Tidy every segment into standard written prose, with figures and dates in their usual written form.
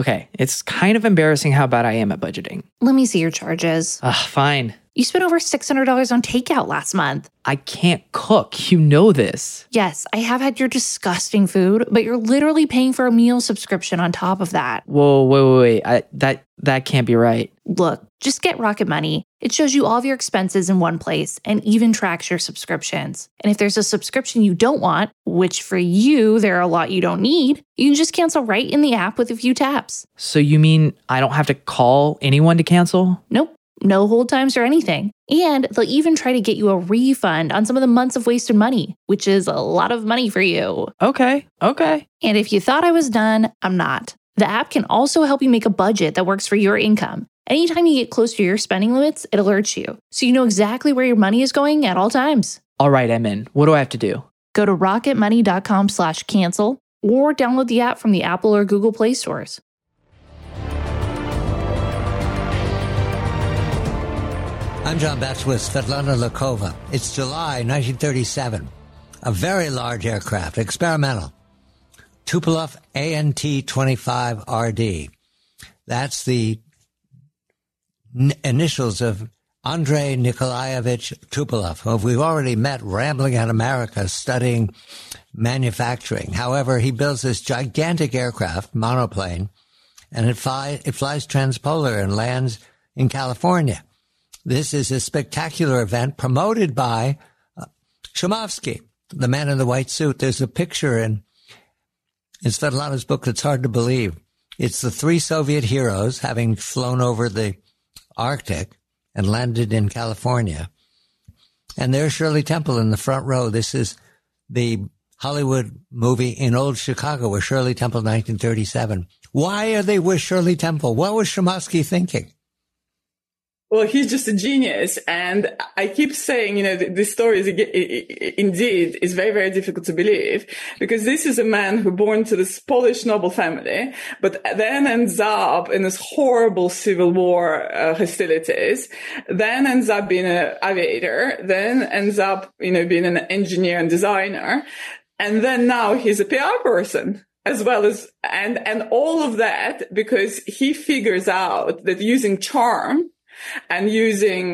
Okay, it's kind of embarrassing how bad I am at budgeting. Let me see your charges. Fine. You spent over $600 on takeout last month. I can't cook. You know this. Yes, I have had your disgusting food, but you're literally paying for a meal subscription on top of that. Whoa, wait. That can't be right. Look, just get Rocket Money. It shows you all of your expenses in one place and even tracks your subscriptions. And if there's a subscription you don't want, which for you, there are a lot you don't need, you can just cancel right in the app with a few taps. So you mean I don't have to call anyone to cancel? Nope. No hold times or anything. And they'll even try to get you a refund on some of the months of wasted money, which is a lot of money for you. Okay. And if you thought I was done, I'm not. The app can also help you make a budget that works for your income. Anytime you get close to your spending limits, it alerts you, so you know exactly where your money is going at all times. All right, I'm in. What do I have to do? Go to rocketmoney.com/cancel or download the app from the Apple or Google Play stores. I'm John Betts with Svetlana Lakova. It's July 1937. A very large aircraft, experimental, Tupolev ANT-25RD. That's the initials of Andrei Nikolaevich Tupolev, who we've already met rambling at America studying manufacturing. However, he builds this gigantic aircraft, monoplane, and it flies transpolar and lands in California. This is a spectacular event promoted by Shomovsky, the man in the white suit. There's a picture in Svetlana's book that's hard to believe. It's the three Soviet heroes having flown over the Arctic and landed in California. And there's Shirley Temple in the front row. This is the Hollywood movie In Old Chicago with Shirley Temple, 1937. Why are they with Shirley Temple? What was Shomovsky thinking? Well, he's just a genius. And I keep saying, this story is indeed is very, very difficult to believe, because this is a man who born to this Polish noble family, but then ends up in this horrible civil war hostilities, then ends up being an aviator, then ends up, being an engineer and designer. And then now he's a PR person. As well as, and all of that because he figures out that using charm and using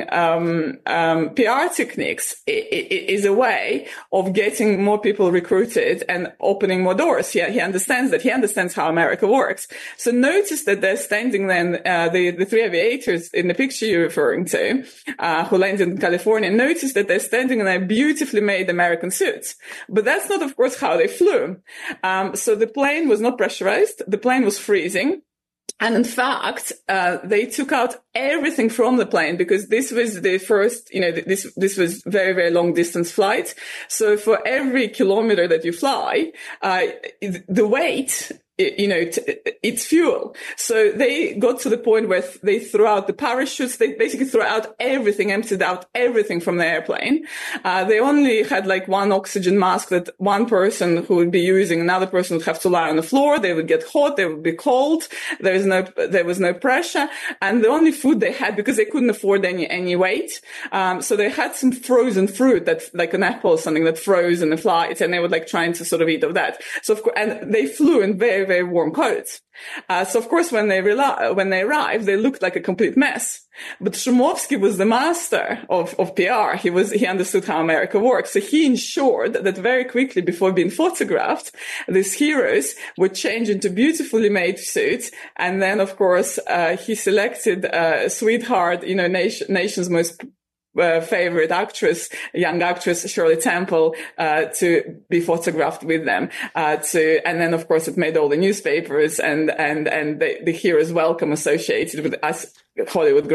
PR techniques is a way of getting more people recruited and opening more doors. He understands that. He understands how America works. So notice that they're standing then, the three aviators in the picture you're referring to, who landed in California. Notice that they're standing in their beautifully made American suits. But that's not, of course, how they flew. So the plane was not pressurized. The plane was freezing. And in fact, they took out everything from the plane because this was the first, this was very, very long distance flight. So for every kilometer that you fly, the weight, it's fuel. So they got to the point where they threw out the parachutes. They basically threw out everything, emptied out everything from the airplane. They only had like one oxygen mask that one person who would be using, another person would have to lie on the floor. They would get hot. They would be cold. There was no pressure. And the only food they had, because they couldn't afford any weight. So they had some frozen fruit that's like an apple or something that froze in the flight, and they were like trying to sort of eat of that. So of course, and they flew in very, very warm coats. So of course, when they arrived, they looked like a complete mess. But Shomovsky was the master of PR. He understood how America works. So he ensured that very quickly before being photographed, these heroes would change into beautifully made suits. And then, of course, he selected, sweetheart, nation's most favorite actress, young actress Shirley Temple, to be photographed with them. And then of course it made all the newspapers and the hero's welcome associated with us. Hollywood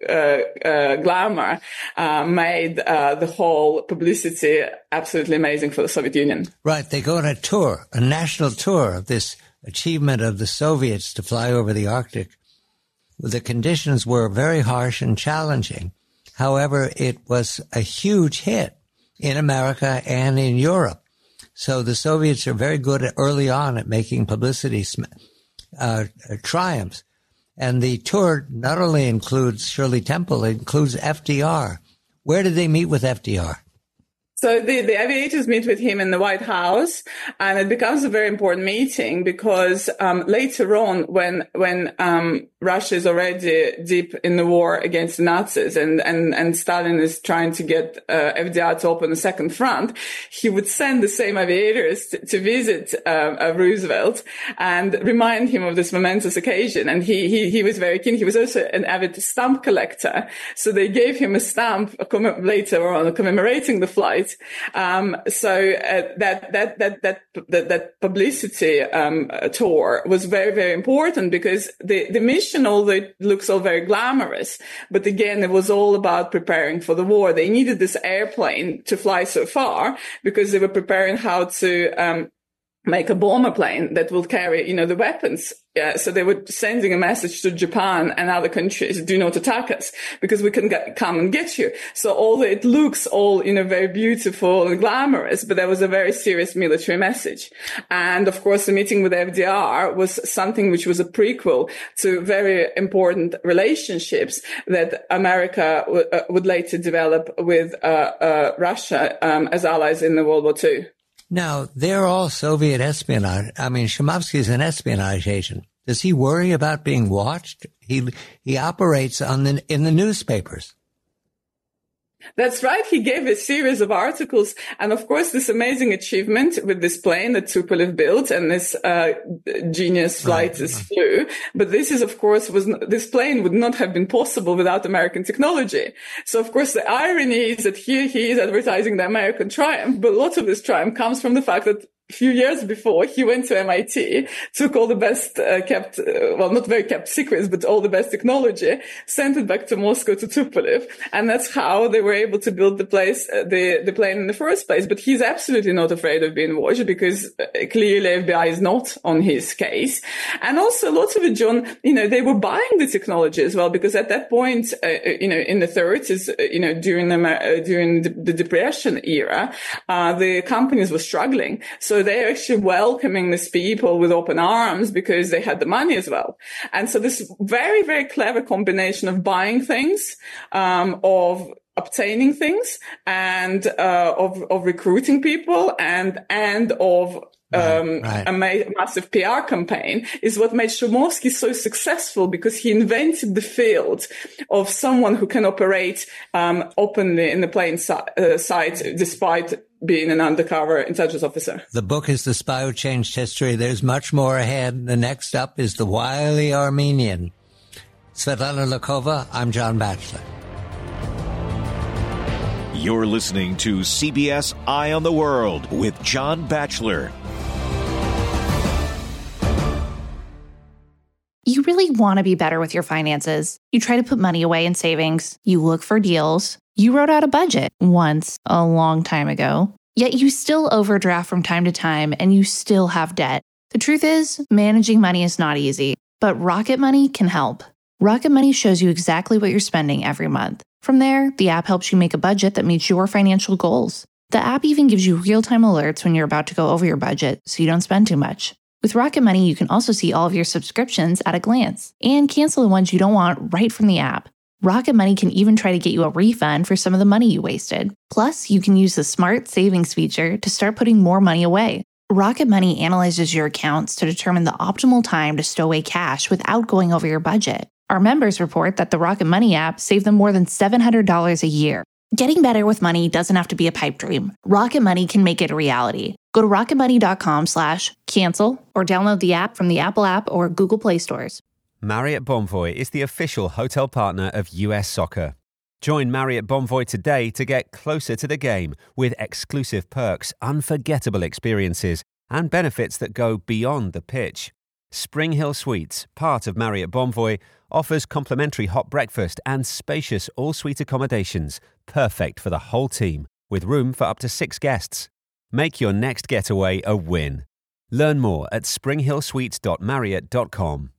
glamour made the whole publicity absolutely amazing for the Soviet Union. Right. They go on a tour, a national tour of this achievement of the Soviets to fly over the Arctic. The conditions were very harsh and challenging. However, it was a huge hit in America and in Europe. So the Soviets are very good early on at making publicity triumphs. And the tour not only includes Shirley Temple, it includes FDR. Where did they meet with FDR? So the aviators meet with him in the White House, and it becomes a very important meeting because later on, when Russia is already deep in the war against the Nazis, and Stalin is trying to get FDR to open a second front, he would send the same aviators to visit Roosevelt and remind him of this momentous occasion. And he was very keen. He was also an avid stamp collector, so they gave him a stamp later on commemorating the flight. That publicity tour was very, very important because the mission, although it looks all very glamorous, but again, it was all about preparing for the war. They needed this airplane to fly so far because they were preparing how to make a bomber plane that will carry, the weapons. So they were sending a message to Japan and other countries, do not attack us because we can come and get you. So although it looks all, very beautiful and glamorous, but there was a very serious military message. And of course, the meeting with FDR was something which was a prequel to very important relationships that America would later develop with Russia as allies in the World War II. Now, they're all Soviet espionage. I mean, Shamovsky's an espionage agent. Does he worry about being watched? He operates in the newspapers. That's right. He gave a series of articles. And of course, this amazing achievement with this plane that Tupolev built and this genius flighters flew. But this is, of course, this plane would not have been possible without American technology. So, of course, the irony is that here he is advertising the American triumph. But a lot of this triumph comes from the fact that a few years before, he went to MIT, took all the best kept, not very kept secrets, but all the best technology, sent it back to Moscow to Tupolev, and that's how they were able to build the plane in the first place. But he's absolutely not afraid of being watched because clearly FBI is not on his case. And also lots of it, John, they were buying the technology as well because at that point, in the 30s, during the Depression era, the companies were struggling. So they're actually welcoming these people with open arms because they had the money as well. And so this very, very clever combination of buying things, of obtaining things, and of recruiting people, and of a massive PR campaign is what made Shamovsky so successful because he invented the field of someone who can operate openly in the plain sight despite being an undercover intelligence officer. The book is The Spy Who Changed History. There's much more ahead. The next up is The Wily Armenian. Svetlana Lakova, I'm John Batchelor. You're listening to CBS Eye on the World with John Batchelor. You really want to be better with your finances. You try to put money away in savings. You look for deals. You wrote out a budget once, a long time ago. Yet you still overdraft from time to time and you still have debt. The truth is, managing money is not easy, but Rocket Money can help. Rocket Money shows you exactly what you're spending every month. From there, the app helps you make a budget that meets your financial goals. The app even gives you real-time alerts when you're about to go over your budget so you don't spend too much. With Rocket Money, you can also see all of your subscriptions at a glance and cancel the ones you don't want right from the app. Rocket Money can even try to get you a refund for some of the money you wasted. Plus, you can use the Smart Savings feature to start putting more money away. Rocket Money analyzes your accounts to determine the optimal time to stow away cash without going over your budget. Our members report that the Rocket Money app saved them more than $700 a year. Getting better with money doesn't have to be a pipe dream. Rocket Money can make it a reality. Go to rocketmoney.com/cancel or download the app from the Apple App or Google Play stores. Marriott Bonvoy is the official hotel partner of US Soccer. Join Marriott Bonvoy today to get closer to the game with exclusive perks, unforgettable experiences, and benefits that go beyond the pitch. Spring Hill Suites, part of Marriott Bonvoy, offers complimentary hot breakfast and spacious all-suite accommodations, perfect for the whole team, with room for up to 6 guests. Make your next getaway a win. Learn more at springhillsuites.marriott.com.